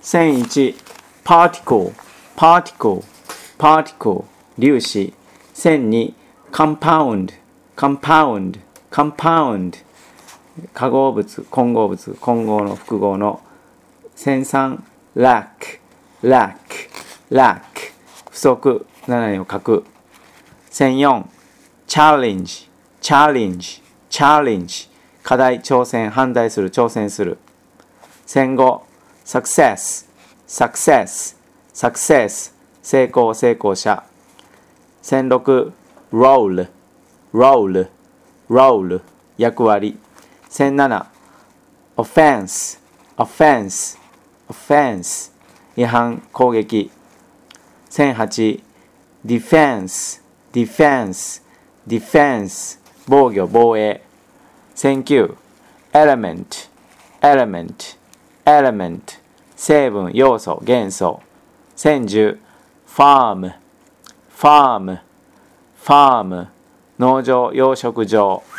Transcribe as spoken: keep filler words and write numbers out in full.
せんいち particle particle particle 粒子。せんに compound compound compound 化合物混合物混合の複合の。せんさん lack lack lack 不足ななにを書く。せんよん challenge challenge challenge 課題挑戦反対する挑戦する。せんご success success success 成功成功者。せんろく role role role 役割。せんなな offense offense offense 違反攻撃。せんはち defense defense defense 防御防衛。せんきゅう element element element 成分要素元素。せんじゅう farm farm farm 農場養殖場。